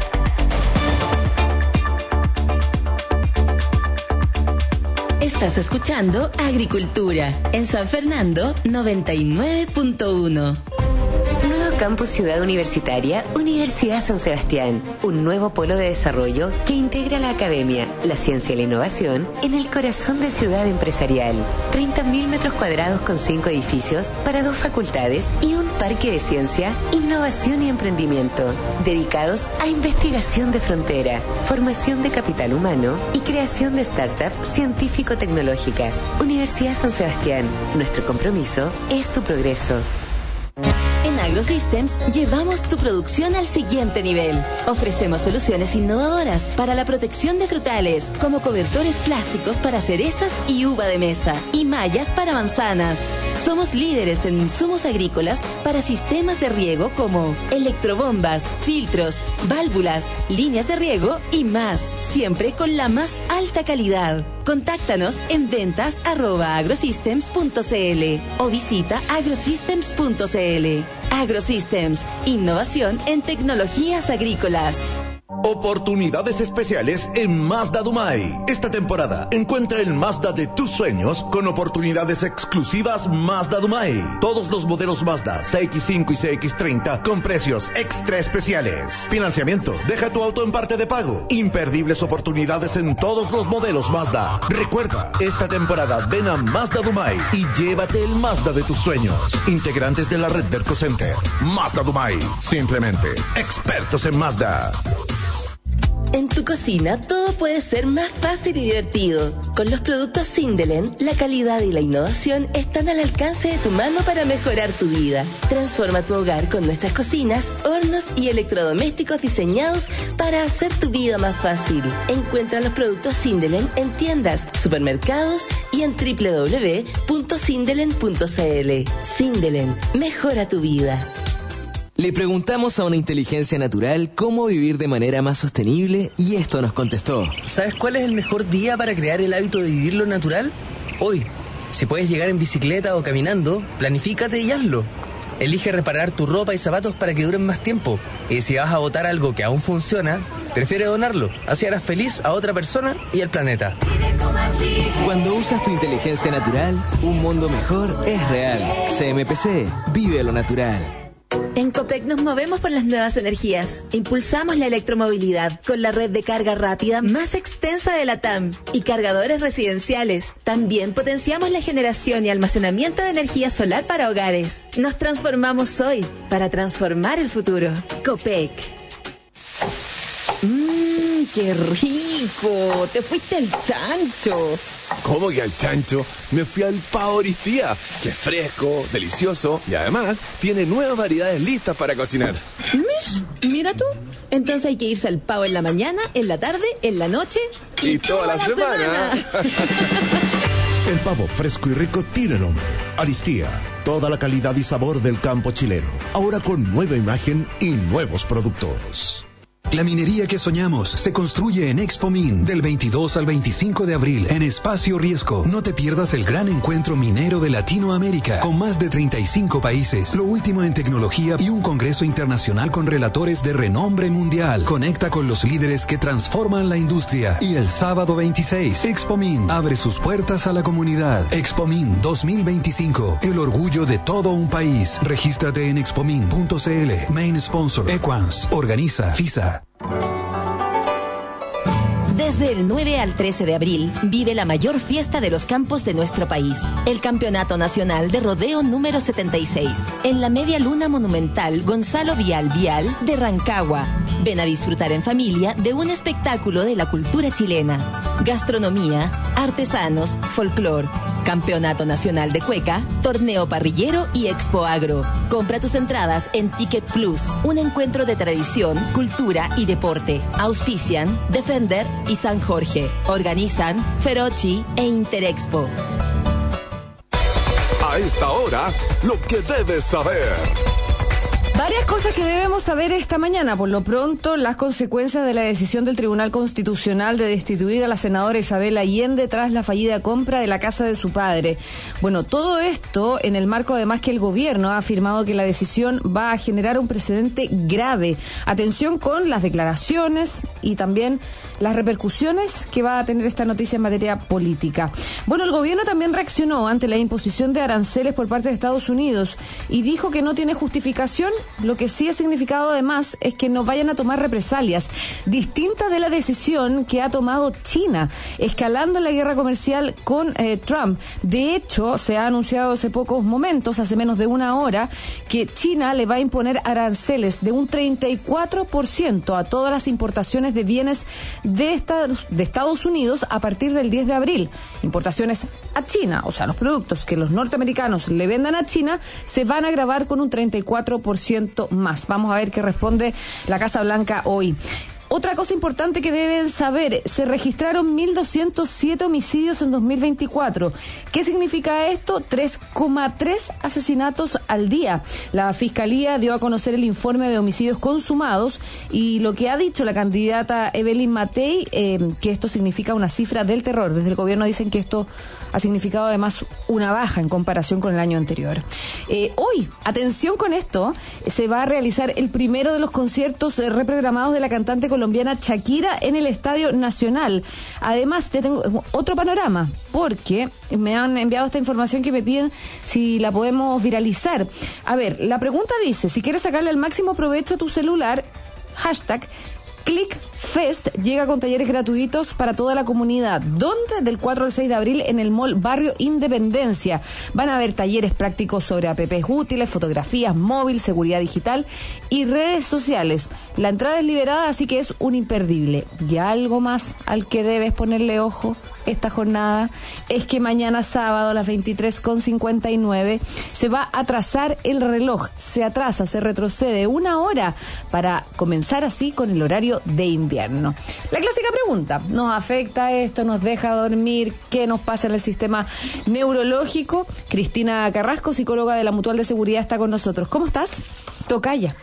Estás escuchando Agricultura en San Fernando 99.1. Nuevo Campus Ciudad Universitaria, Universidad San Sebastián. Un nuevo polo de desarrollo que integra la academia, la ciencia y la innovación en el corazón de ciudad empresarial. 30.000 metros cuadrados con 5 edificios para 2 facultades y un parque de ciencia, innovación y emprendimiento, dedicados a investigación de frontera, formación de capital humano y creación de startups científico-tecnológicas. Universidad San Sebastián, nuestro compromiso es tu progreso. En AgroSystems llevamos tu producción al siguiente nivel. Ofrecemos soluciones innovadoras para la protección de frutales, como cobertores plásticos para cerezas y uva de mesa, y mallas para manzanas. Somos líderes en insumos agrícolas para sistemas de riego como electrobombas, filtros, válvulas, líneas de riego y más, siempre con la más alta calidad. Contáctanos en ventas@agrosystems.cl o visita agrosystems.cl. AgroSystems, innovación en tecnologías agrícolas. Oportunidades especiales en Mazda Dumay. Esta temporada encuentra el Mazda de tus sueños con oportunidades exclusivas Mazda Dumay. Todos los modelos Mazda CX-5 y CX-30 con precios extra especiales. Financiamiento, deja tu auto en parte de pago. Imperdibles oportunidades en todos los modelos Mazda. Recuerda, esta temporada ven a Mazda Dumay y llévate el Mazda de tus sueños. Integrantes de la red de ErcoCenter. Mazda Dumay, simplemente expertos en Mazda. En tu cocina todo puede ser más fácil y divertido. Con los productos Sindelen, la calidad y la innovación están al alcance de tu mano para mejorar tu vida. Transforma tu hogar con nuestras cocinas, hornos y electrodomésticos diseñados para hacer tu vida más fácil. Encuentra los productos Sindelen en tiendas, supermercados y en www.sindelen.cl. Sindelen, mejora tu vida. Le preguntamos a una inteligencia natural cómo vivir de manera más sostenible y esto nos contestó. ¿Sabes cuál es el mejor día para crear el hábito de vivir lo natural? Hoy. Si puedes llegar en bicicleta o caminando, planifícate y hazlo. Elige reparar tu ropa y zapatos para que duren más tiempo. Y si vas a botar algo que aún funciona, prefiere donarlo. Así harás feliz a otra persona y al planeta. Cuando usas tu inteligencia natural, un mundo mejor es real. CMPC, vive lo natural. En Copec nos movemos por las nuevas energías. Impulsamos la electromovilidad con la red de carga rápida más extensa de la TAM y cargadores residenciales. También potenciamos la generación y almacenamiento de energía solar para hogares. Nos transformamos hoy para transformar el futuro. Copec. qué rico! ¡Te fuiste al chancho! ¿Cómo que al chancho? Me fui al Pavo Aristía, que es fresco, delicioso y además tiene nuevas variedades listas para cocinar. Mira tú. Entonces hay que irse al Pavo en la mañana, en la tarde, en la noche y toda la semana. El pavo fresco y rico tiene nombre. Aristía. Toda la calidad y sabor del campo chileno. Ahora con nueva imagen y nuevos productos. La minería que soñamos se construye en Expomin del 22 al 25 de abril en Espacio Riesgo. No te pierdas el gran encuentro minero de Latinoamérica con más de 35 países, lo último en tecnología y un congreso internacional con relatores de renombre mundial. Conecta con los líderes que transforman la industria. Y el sábado 26, Expomin abre sus puertas a la comunidad. Expomin 2025, el orgullo de todo un país. Regístrate en expomin.cl. Main sponsor Equans. Organiza FISA. Desde el 9 al 13 de abril, vive la mayor fiesta de los campos de nuestro país, el Campeonato Nacional de Rodeo número 76, en la Media Luna Monumental Gonzalo Vial de Rancagua. Ven a disfrutar en familia de un espectáculo de la cultura chilena, gastronomía, artesanos, folclor, Campeonato Nacional de Cueca, Torneo Parrillero y Expo Agro. Compra tus entradas en Ticket Plus, un encuentro de tradición, cultura y deporte. Auspician Defender y San Jorge. Organizan Ferochi e Interexpo. A esta hora, lo que debes saber. Varias cosas que debemos saber esta mañana. Por lo pronto, las consecuencias de la decisión del Tribunal Constitucional de destituir a la senadora Isabel Allende tras la fallida compra de la casa de su padre. Bueno, todo esto en el marco además que el gobierno ha afirmado que la decisión va a generar un precedente grave. Atención con las declaraciones y también las repercusiones que va a tener esta noticia en materia política. Bueno, el gobierno también reaccionó ante la imposición de aranceles por parte de Estados Unidos y dijo que no tiene justificación. Lo que sí ha significado además es que no vayan a tomar represalias, distinta de la decisión que ha tomado China, escalando la guerra comercial con Trump. De hecho, se ha anunciado hace pocos momentos, hace menos de una hora, que China le va a imponer aranceles de un 34% a todas las importaciones de bienes de Estados Unidos a partir del 10 de abril. Importaciones a China, o sea, los productos que los norteamericanos le vendan a China, se van a gravar con un 34% más. Vamos a ver qué responde la Casa Blanca hoy. Otra cosa importante que deben saber, se registraron 1.207 homicidios en 2024. ¿Qué significa esto? 3,3 asesinatos al día. La Fiscalía dio a conocer el informe de homicidios consumados y lo que ha dicho la candidata Evelyn Matei, que esto significa una cifra del terror. Desde el gobierno dicen que esto ha significado además una baja en comparación con el año anterior. Hoy, atención con esto, se va a realizar el primero de los conciertos reprogramados de la cantante colombiana Shakira en el Estadio Nacional. Además, te tengo otro panorama, porque me han enviado esta información que me piden si la podemos viralizar. A ver, la pregunta dice, si quieres sacarle el máximo provecho a tu celular, hashtag ClickFest llega con talleres gratuitos para toda la comunidad. ¿Dónde? Del 4 al 6 de abril en el Mall Barrio Independencia. Van a haber talleres prácticos sobre apps útiles, fotografías, móvil, seguridad digital y redes sociales. La entrada es liberada, así que es un imperdible. Y algo más al que debes ponerle ojo esta jornada es que mañana sábado a las 23:59 se va a atrasar el reloj. Se atrasa, se retrocede una hora para comenzar así con el horario de invierno. La clásica pregunta, ¿nos afecta esto? ¿Nos deja dormir? ¿Qué nos pasa en el sistema neurológico? Cristina Carrasco, psicóloga de la Mutual de Seguridad, está con nosotros. ¿Cómo estás? Tocaya.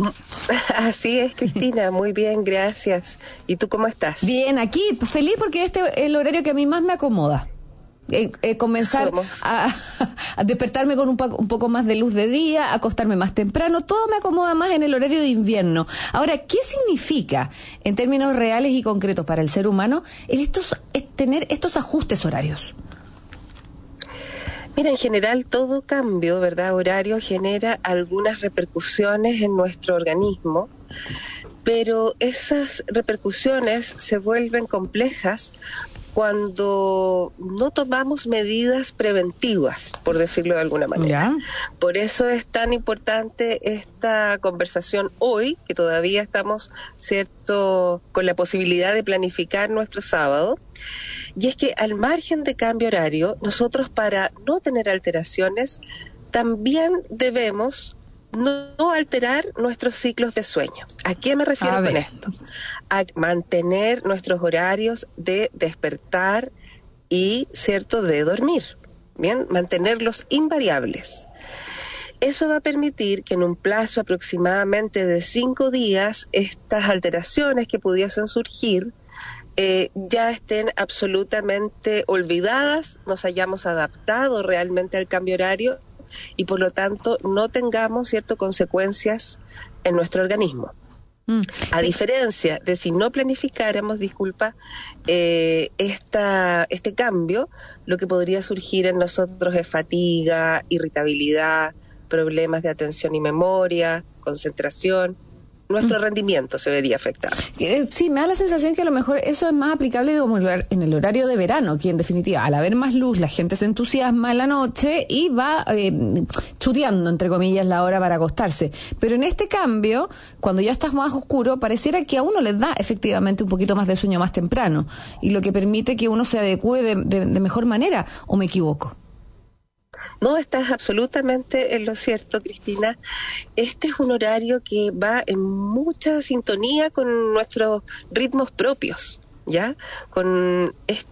Así es, Cristina, muy bien, gracias. ¿Y tú cómo estás? Bien, aquí feliz porque este es el horario que a mí más me acomoda. Comenzar a despertarme con un poco más de luz de día, acostarme más temprano, todo me acomoda más en el horario de invierno. Ahora, ¿qué significa en términos reales y concretos para el ser humano tener estos ajustes horarios? Mira, en general todo cambio, ¿verdad? Horario genera algunas repercusiones en nuestro organismo, pero esas repercusiones se vuelven complejas cuando no tomamos medidas preventivas, por decirlo de alguna manera. Por eso es tan importante esta conversación hoy, que todavía estamos, ¿cierto?, con la posibilidad de planificar nuestro sábado. Y es que al margen de cambio horario, nosotros, para no tener alteraciones, también debemos no alterar nuestros ciclos de sueño. ¿A qué me refiero con esto? A mantener nuestros horarios de despertar y, ¿cierto?, de dormir. Bien, mantenerlos invariables. Eso va a permitir que en un plazo aproximadamente de 5 días, estas alteraciones que pudiesen surgir ya estén absolutamente olvidadas, nos hayamos adaptado realmente al cambio horario y por lo tanto no tengamos, ¿cierto?, consecuencias en nuestro organismo. A diferencia de si no planificáramos, este cambio, lo que podría surgir en nosotros es fatiga, irritabilidad, problemas de atención y memoria, concentración. Nuestro rendimiento se vería afectado. Sí, me da la sensación que a lo mejor eso es más aplicable como en el horario de verano, que en definitiva, al haber más luz, la gente se entusiasma en la noche y va chuteando, entre comillas, la hora para acostarse. Pero en este cambio, cuando ya está más oscuro, pareciera que a uno les da efectivamente un poquito más de sueño más temprano, y lo que permite que uno se adecue de mejor manera, ¿o me equivoco? No, estás absolutamente en lo cierto, Cristina. Este es un horario que va en mucha sintonía con nuestros ritmos propios, ¿ya? Con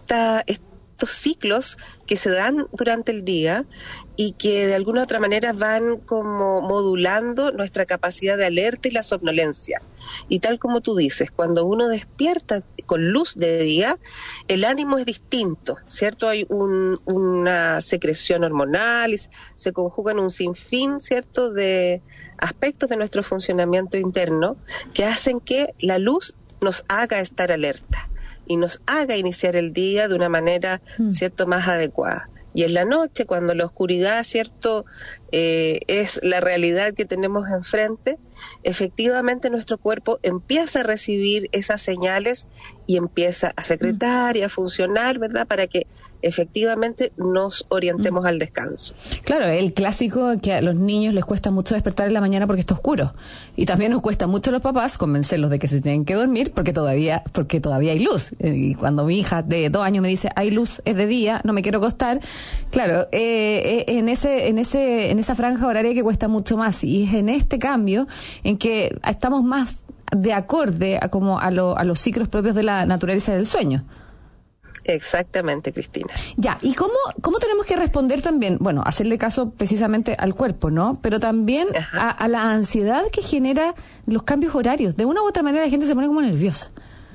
estos ciclos que se dan durante el día y que de alguna u otra manera van como modulando nuestra capacidad de alerta y la somnolencia. Y tal como tú dices, cuando uno despierta con luz de día, el ánimo es distinto, ¿cierto? Hay una secreción hormonal, y se conjugan un sinfín, ¿cierto?, de aspectos de nuestro funcionamiento interno que hacen que la luz nos haga estar alerta y nos haga iniciar el día de una manera, ¿cierto?, más adecuada. Y en la noche, cuando la oscuridad, ¿cierto?, es la realidad que tenemos enfrente, efectivamente nuestro cuerpo empieza a recibir esas señales y empieza a secretar y a funcionar, ¿verdad?, para que efectivamente nos orientemos al descanso. Claro, el clásico que a los niños les cuesta mucho despertar en la mañana porque está oscuro. Y también nos cuesta mucho a los papás convencerlos de que se tienen que dormir porque todavía hay luz. Y cuando mi hija de 2 años me dice, hay luz, es de día, no me quiero acostar, claro, en esa franja horaria que cuesta mucho más. Y es en este cambio en que estamos más de acorde a los ciclos propios de la naturaleza del sueño. Exactamente, Cristina. Ya, ¿y cómo tenemos que responder también? Bueno, hacerle caso precisamente al cuerpo, ¿no? Pero también a la ansiedad que genera los cambios horarios. De una u otra manera la gente se pone como nerviosa.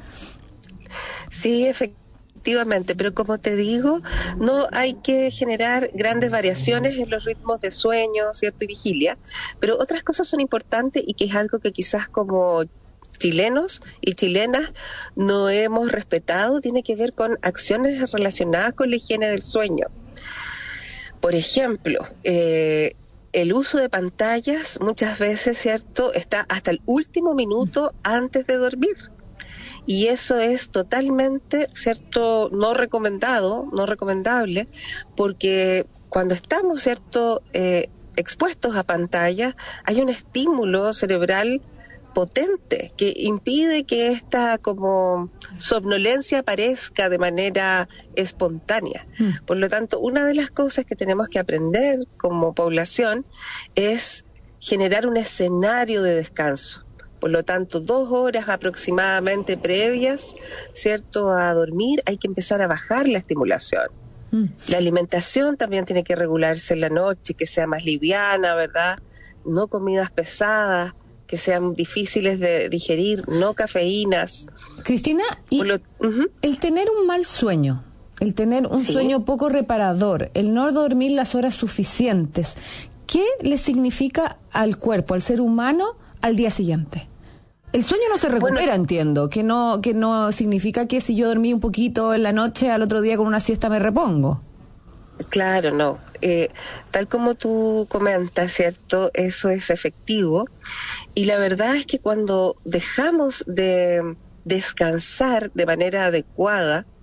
Sí, efectivamente, pero como te digo, no hay que generar grandes variaciones en los ritmos de sueño, ¿cierto?, y vigilia, pero otras cosas son importantes y que es algo que quizás como chilenos y chilenas no hemos respetado, tiene que ver con acciones relacionadas con la higiene del sueño. Por ejemplo, el uso de pantallas muchas veces, ¿cierto?, está hasta el último minuto antes de dormir. Y eso es totalmente, ¿cierto?, no recomendable, porque cuando estamos, ¿cierto?, expuestos a pantallas, hay un estímulo cerebral potente que impide que esta como somnolencia aparezca de manera espontánea. Por lo tanto, una de las cosas que tenemos que aprender como población es generar un escenario de descanso. Por lo tanto, 2 horas aproximadamente previas, ¿cierto?, a dormir, hay que empezar a bajar la estimulación. La alimentación también tiene que regularse en la noche, que sea más liviana, ¿verdad? No comidas pesadas, que sean difíciles de digerir, no cafeínas. Cristina, y el tener un mal sueño, el tener un sueño poco reparador, el no dormir las horas suficientes, ¿qué le significa al cuerpo, al ser humano, al día siguiente? El sueño no se recupera, entiendo, que no significa que si yo dormí un poquito en la noche, al otro día con una siesta me repongo. Claro, no. Tal como tú comentas, ¿cierto?, eso es efectivo. Y la verdad es que cuando dejamos de descansar de manera adecuada,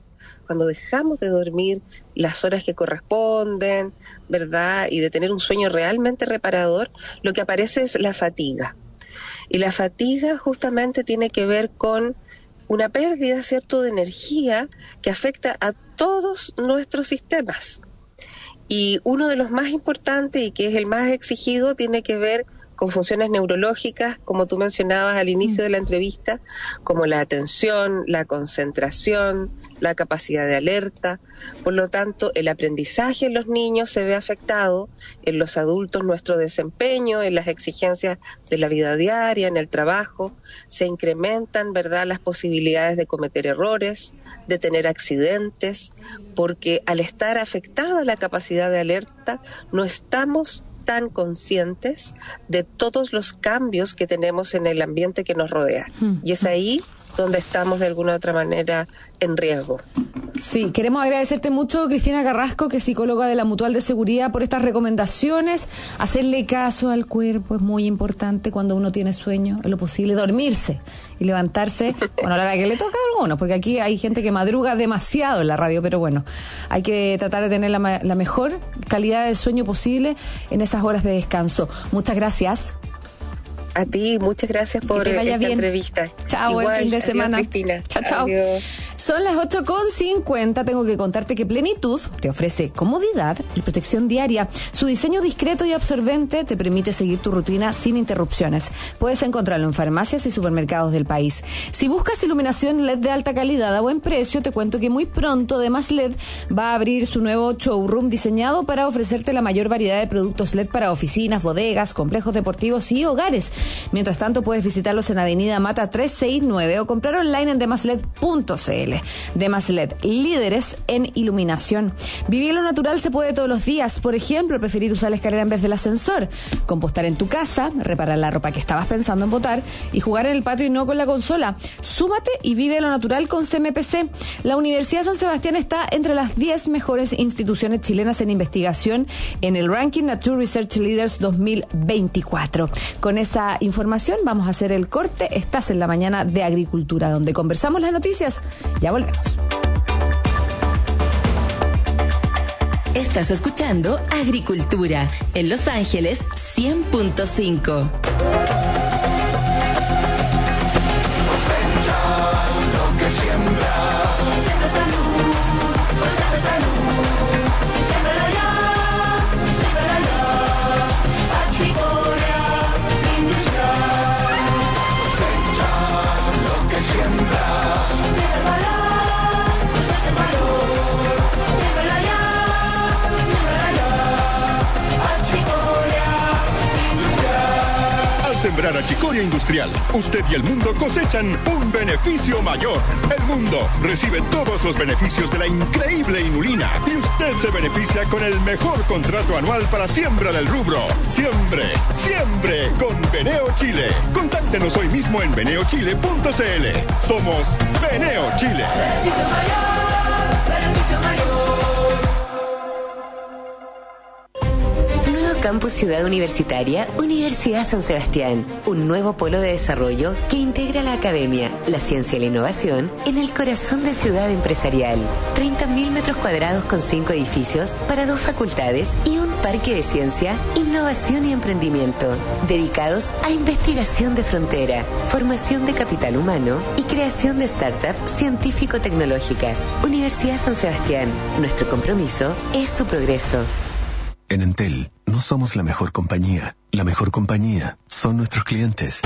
cuando dejamos de dormir las horas que corresponden, ¿verdad? Y de tener un sueño realmente reparador, lo que aparece es la fatiga. Y la fatiga justamente tiene que ver con una pérdida, ¿cierto?, de energía que afecta a todos nuestros sistemas. Y uno de los más importantes y que es el más exigido tiene que ver con funciones neurológicas, como tú mencionabas al inicio de la entrevista, como la atención, la concentración, la capacidad de alerta. Por lo tanto, el aprendizaje en los niños se ve afectado, en los adultos nuestro desempeño, en las exigencias de la vida diaria, en el trabajo, se incrementan, ¿verdad?, las posibilidades de cometer errores, de tener accidentes, porque al estar afectada la capacidad de alerta, no estamos tan conscientes de todos los cambios que tenemos en el ambiente que nos rodea. Y es ahí donde estamos de alguna u otra manera en riesgo. Sí, queremos agradecerte mucho, Cristina Carrasco, que es psicóloga de la Mutual de Seguridad, por estas recomendaciones. Hacerle caso al cuerpo es muy importante cuando uno tiene sueño, en lo posible, dormirse y levantarse, bueno, a la hora que le toca a algunos, porque aquí hay gente que madruga demasiado en la radio, pero bueno, hay que tratar de tener la mejor calidad de sueño posible en esas horas de descanso. Muchas gracias. A ti, muchas gracias por esta entrevista. Chao, buen fin de semana. Cristina. Chao. Adiós. Son las 8:50. Tengo que contarte que Plenitud te ofrece comodidad y protección diaria. Su diseño discreto y absorbente te permite seguir tu rutina sin interrupciones. Puedes encontrarlo en farmacias y supermercados del país. Si buscas iluminación LED de alta calidad a buen precio, te cuento que muy pronto Demas LED va a abrir su nuevo showroom diseñado para ofrecerte la mayor variedad de productos LED para oficinas, bodegas, complejos deportivos y hogares. Mientras tanto, puedes visitarlos en Avenida Mata 369 o comprar online en demasled.cl. Demas LED, líderes en iluminación. Vivir lo natural se puede todos los días. Por ejemplo, preferir usar la escalera en vez del ascensor, compostar en tu casa, reparar la ropa que estabas pensando en botar y jugar en el patio y no con la consola. Súmate y vive lo natural con CMPC. La Universidad San Sebastián está entre las 10 mejores instituciones chilenas en investigación en el ranking Nature Research Leaders 2024. Con esa información vamos a hacer el corte. Estás en la mañana de Agricultura, donde conversamos las noticias. Ya volvemos. Estás escuchando Agricultura en Los Ángeles 100.5. Sembrar achicoria industrial, usted y el mundo cosechan un beneficio mayor. El mundo recibe todos los beneficios de la increíble inulina y usted se beneficia con el mejor contrato anual para siembra del rubro. Siembre, siembre con Beneo Chile. Contáctenos hoy mismo en beneochile.cl. Somos Beneo Chile. Beneficio mayor, beneficio mayor. Campus Ciudad Universitaria, Universidad San Sebastián. Un nuevo polo de desarrollo que integra la academia, la ciencia y la innovación en el corazón de ciudad empresarial. 30.000 metros cuadrados con 5 edificios para 2 facultades y un parque de ciencia, innovación y emprendimiento, dedicados a investigación de frontera, formación de capital humano y creación de startups científico-tecnológicas. Universidad San Sebastián. Nuestro compromiso es tu progreso. En Entel, no somos la mejor compañía. La mejor compañía son nuestros clientes.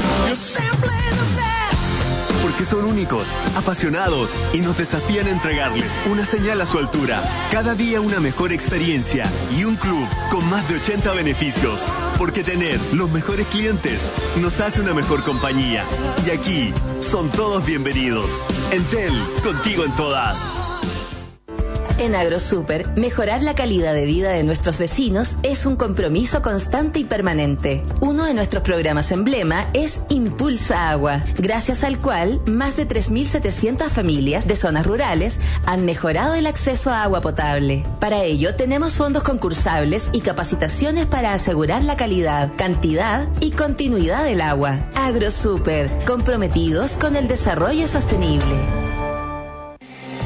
Porque son únicos, apasionados y nos desafían a entregarles una señal a su altura. Cada día una mejor experiencia y un club con más de 80 beneficios. Porque tener los mejores clientes nos hace una mejor compañía. Y aquí son todos bienvenidos. Entel, contigo en todas. En AgroSuper, mejorar la calidad de vida de nuestros vecinos es un compromiso constante y permanente. Uno de nuestros programas emblema es Impulsa Agua, gracias al cual más de 3.700 familias de zonas rurales han mejorado el acceso a agua potable. Para ello, tenemos fondos concursables y capacitaciones para asegurar la calidad, cantidad y continuidad del agua. AgroSuper, comprometidos con el desarrollo sostenible.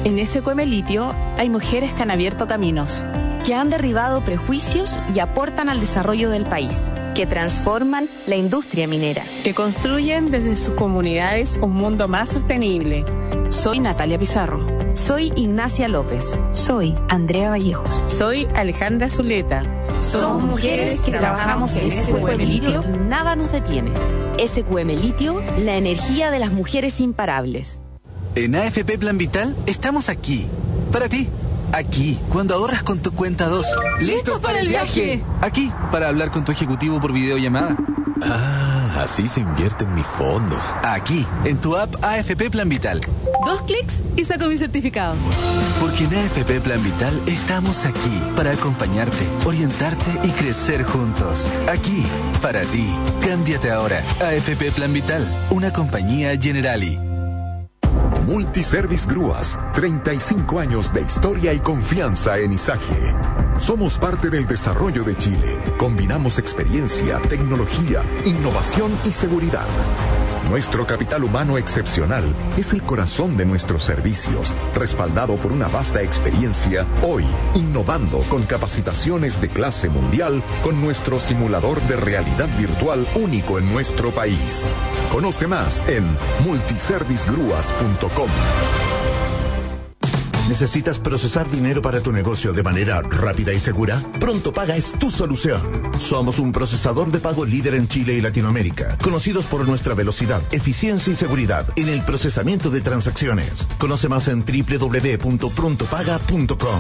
En SQM Litio hay mujeres que han abierto caminos, que han derribado prejuicios y aportan al desarrollo del país, que transforman la industria minera, que construyen desde sus comunidades un mundo más sostenible. Soy Natalia Pizarro. Soy Ignacia López. Soy Andrea Vallejos. Soy Alejandra Zuleta. Somos mujeres que trabajamos en SQM Litio y nada nos detiene. SQM Litio, la energía de las mujeres imparables. En AFP Plan Vital estamos aquí, para ti. Aquí, cuando ahorras con tu cuenta 2. ¡Listos para el viaje! Aquí, para hablar con tu ejecutivo por videollamada. Ah, así se invierten mis fondos. Aquí, en tu app AFP Plan Vital. 2 clics y saco mi certificado. Porque en AFP Plan Vital estamos aquí para acompañarte, orientarte y crecer juntos. Aquí, para ti. Cámbiate ahora. AFP Plan Vital, una compañía Generali. Multiservice Grúas, 35 años de historia y confianza en Izaje. Somos parte del desarrollo de Chile. Combinamos experiencia, tecnología, innovación y seguridad. Nuestro capital humano excepcional es el corazón de nuestros servicios, respaldado por una vasta experiencia, hoy innovando con capacitaciones de clase mundial con nuestro simulador de realidad virtual único en nuestro país. Conoce más en multiservicegrúas.com. ¿Necesitas procesar dinero para tu negocio de manera rápida y segura? Pronto Paga es tu solución. Somos un procesador de pago líder en Chile y Latinoamérica, conocidos por nuestra velocidad, eficiencia y seguridad en el procesamiento de transacciones. Conoce más en www.prontopaga.com.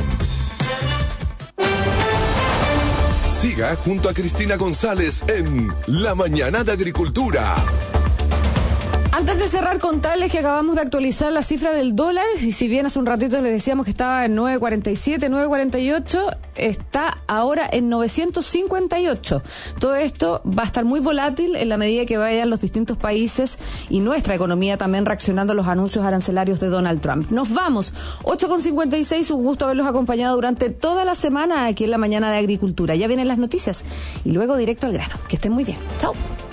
Siga junto a Cristina González en La Mañana de Agricultura. Antes de cerrar, contarles que acabamos de actualizar la cifra del dólar, y si bien hace un ratito les decíamos que estaba en 9.47, 9.48, está ahora en 958. Todo esto va a estar muy volátil en la medida que vayan los distintos países y nuestra economía también reaccionando a los anuncios arancelarios de Donald Trump. Nos vamos, 8.56, un gusto haberlos acompañado durante toda la semana aquí en La Mañana de Agricultura. Ya vienen las noticias y luego directo al grano. Que estén muy bien. Chao.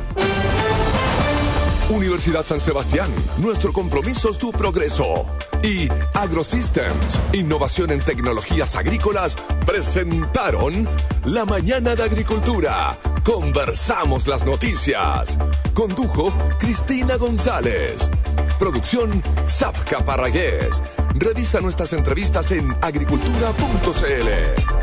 Universidad San Sebastián, nuestro compromiso es tu progreso. Y AgroSystems, innovación en tecnologías agrícolas, presentaron La Mañana de Agricultura. Conversamos las noticias. Condujo Cristina González. Producción Zafka Parragués. Revisa nuestras entrevistas en agricultura.cl.